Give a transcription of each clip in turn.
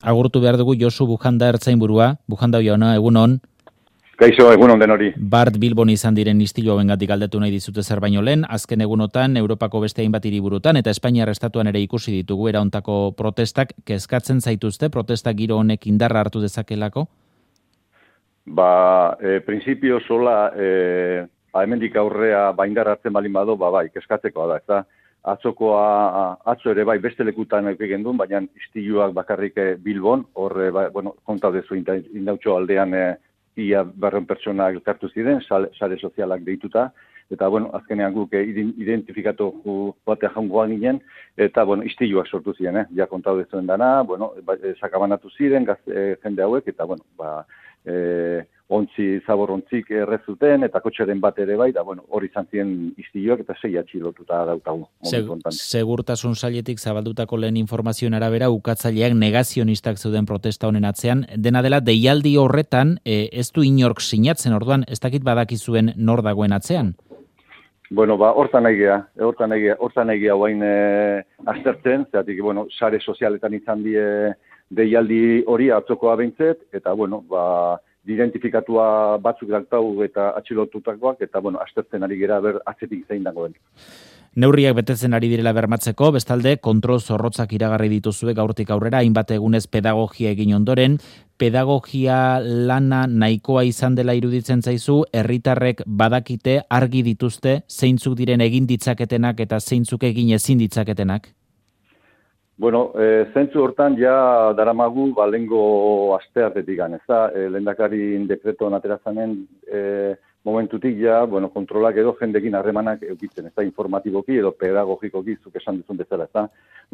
Agurtu behar dugu Josu Bujanda ertzainburua, Bujanda jauna, egun on. Kaixo, egun onden hori. Bart Bilbon izan diren istilu hauengatik galdetu nahi dizute zer baino lehen, azken egunotan Europako beste hainbat hiriburutan eta Espainiar estatuan ere ikusi ditugu eraontako protestak, kezkatzen zaituzte protestak giro honek indarra hartu dezakelako? Printzipio sola, hemendik aurrea indar hartzen balin bado, bai, kezkatzekoa da, ez da. Atzo ere bai beste lekutan egin duen, baina istiluak bakarrik Bilbon, hor, kontau dezu indautxo aldean ia 200 pertsona elkartu ziren, sare sozialak deituta, eta, azkenean guk identifikatu batea jaungoan ginen, eta, istiluak sortu ziren, ja kontau dezuen dana, sakabanatu ziren, jende hauek, eta, zabor-ontzik errezuten, eta kotxeren bat ere bai, da, hori izan ziren istiluak, eta 6 atxilotuta daukagu. Segurtasun sailetik zabaldutako lehen informazioen arabera, ukatzaileak negazionistak zeuden protesta honen atzean, dena dela, deialdi horretan, ez du inork sinatzen, orduan, ez dakit badakizuen nor dagoen atzean? Hortan egia guain aztertzen, zeratik, sare sozialetan izan die deialdi hori atzokoa behintzet, eta, identifikatua batzuk daktau eta atxilotutakoak, eta, aztertzen ari gera atzetik zein dagoen. Neurriak betetzen ari direla bermatzeko, bestalde, kontrol zorrotzak iragarri dituzue gaurtik aurrera, hainbat egunez pedagogia egin ondoren, pedagogia lana nahikoa izan dela iruditzen zaizu, herritarrek badakite argi dituzte, zeintzuk diren egin ditzaketenak eta zeintzuk egin ezin ditzaketenak? Zentzu hortan ja daramagu lengo asteartetik gan, ez da, lehendakari dekretoan aterazanen momentutik ja, kontrolak edo jendekin harremanak eukitzen, ez da, informatiboki edo pedagogikoki zuk esan duzun bezala, ez da.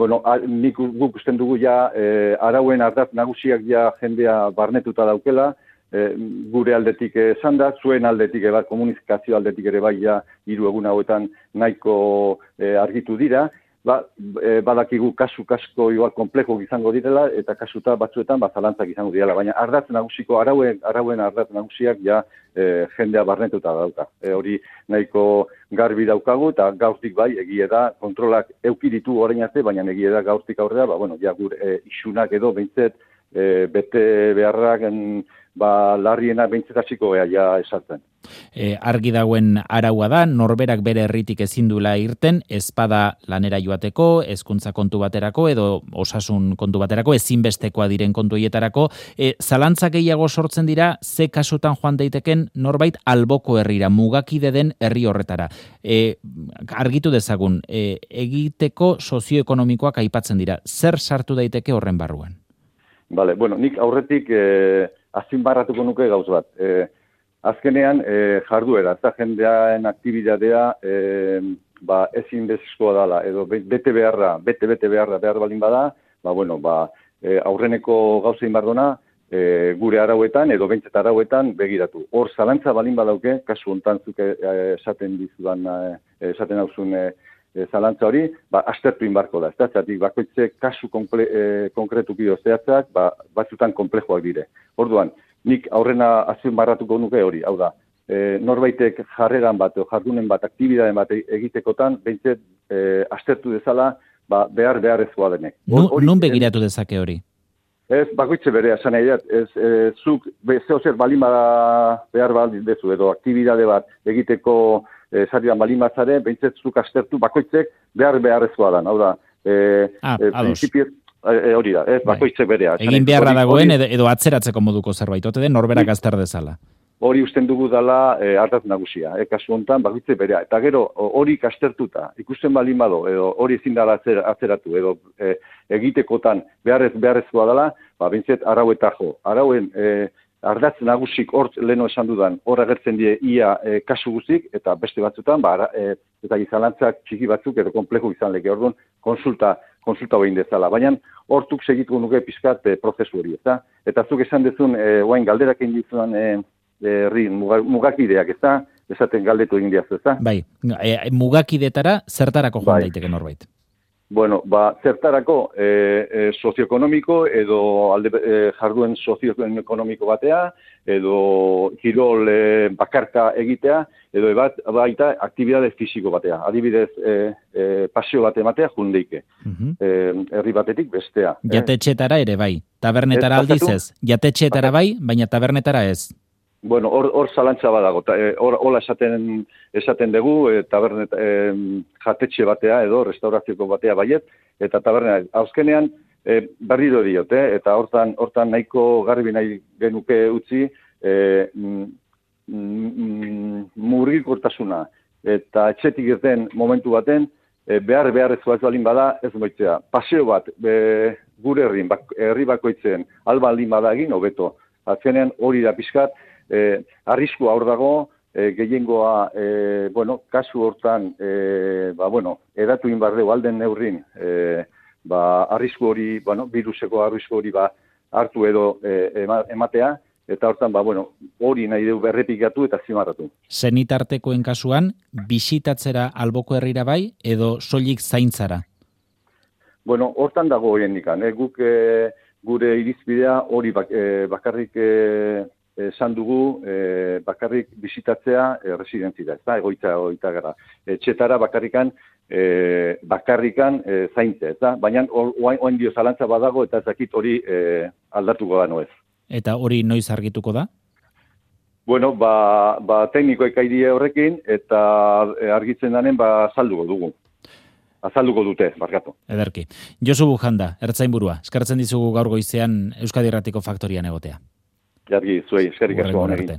Guk usten dugu ja, arauen ardatz nagusiak ja jendea barnetuta daukela, gure aldetik esan da, zuen aldetik komunikazio aldetik ere bai ja 3 egun hauetan nahiko argitu dira, badakigu kasko igual komplejo izango direla, eta kasuta batzuetan zalantzak izango direla, baina ardatz nagusiko, arauen ardatz nagusiak ja jendea barnetuta dauka. Hori nahiko garbi daukagu, eta gaurtik bai, egie da, kontrolak eukiditu orain arte, baina egie da gaurtik aurrera, ja gure isunak edo behintzet, bete beharrak, larriena behintzet hasiko ja esartzen. Argi dagoen araua da, norberak bere herritik ezin duela irten, ezpada lanera joateko, hezkuntza kontu baterako edo osasun kontu baterako, ezinbestekoa diren kontu hietarako. Zalantzak gehiago sortzen dira, ze kasutan joan daiteken norbait alboko herrira, mugakide den herri horretara. Argitu dezagun, egiteko sozioekonomikoak aipatzen dira, zer sartu daiteke horren barruan? Nik aurretik azpimarratuko nuke gauz bat. Azkenean, jarduera, eta jendearen aktibitatea ezinbestekoa dela, edo bete beharra behar balin bada, aurreneko gauzein bardona, gure arauetan, edo behintzet arauetan begiratu. Hor zalantza balin badauke, kasu hontan zuke esaten hauzun zalantza hori, aztertu inbarko da. Zeratik, bakoitze kasu konkretuki zehatzak, batzutan komplejoak dire. Orduan, nik aurrena azpimarratuko nuke hori, hau da, norbaitek jarreran bat, jardunen bat, aktibidaden bat egitekotan, behintzet aztertu dezala, beharrezkoa denek. Nun begiratu dezake hori? Ez, bakoitze berea, esan nahi dut, zuk zehozer balin bada behar dezu, edo aktibidade bat egiteko zarian balin batzare, behintzet zuk aztertu bakoitzek beharrezkoa da, hau da, prinsipio... Hori da, bakoitze berea. Egin beharra dagoen edo atzeratzeko moduko zerbait, ote den norberak azter dezala. Hori usten dugu dela ardatz nagusia, kasu honetan bakoitze berea. Eta gero hori kastertuta, ikusten balin bado, edo hori ezin dela atzeratu, edo egitekotan beharrezkoa dela, bintzet arauetan jo. Arauen ardatz nagusik hor leno esan dudan, hor agertzen die ia kasu guzik, eta beste batzutan, eta izalantzak txiki batzuk edo komplejo izan leke, orduan konsulta behin dezala. Baina hortuk segituko nuke pizkat prozesu hori, ezta? Eta zuk esan dezun, guain galderak egin dizuan mugakideak, ezta? Esaten galdetu egin diazu, ezta? Bai, mugakidetara zertarako joan daiteke norbait? Bueno, zertarako sozioekonomiko edo jarduen sozioekonomiko batea, edo kirol bakarka egitea, edo baita aktibitate fisiko batea. Adibidez, paseo bat ematea jundeike. Herri batetik bestea. Jatetxetara ere bai. Tabernetara aldiz ez. Jatetxetara bai, baina tabernetara ez. Bueno, hor zalantza badago. Hola esaten dugu, tabernet jatetxe batea edo restaurazioko batea baiet, eta taberna. Azkenean, berriro diot, eta hortan nahiko garbi nahi genuke utzi, murgikortasuna eta etxetik irten momentu baten, beharrezkoa ez balin bada, ez moitzea. Paseo bat, gure herri bakoitzen, alba aldin bada egin, hobeto. Azkenean hori da pixkat, arriskua hor dago, gehiengoa, kasu hortan, edatu inbardeu alden neurrin, arrisku hori, viruseko arrisku hori hartu edo ematea, eta hortan, hori nahi dugu berrepikatu eta zimarratu. Senitartekoen kasuan, bisitatzera alboko herrira bai, edo soilik zaintzara? Hortan dago horien guk gure irizpidea hori bakarrik esan dugu, bakarrik bisitatzea residentzia, ez da, egoitza gara. Etxetara bakarrikan zaintza, ez da, baina oain dio zalantza badago eta ezakit hori aldatuko da noez. Eta hori noiz argituko da? Teknikoek aidie horrekin, eta argitzen danen azalduko dugu. Azalduko dute, barkatu. Ederki. Josu Bujanda, ertzainburua, eskertzen dizugu gaur goizean Euskadi Irratiko Faktorian egotea. Jargi, zuei, eskerrik asko honekin.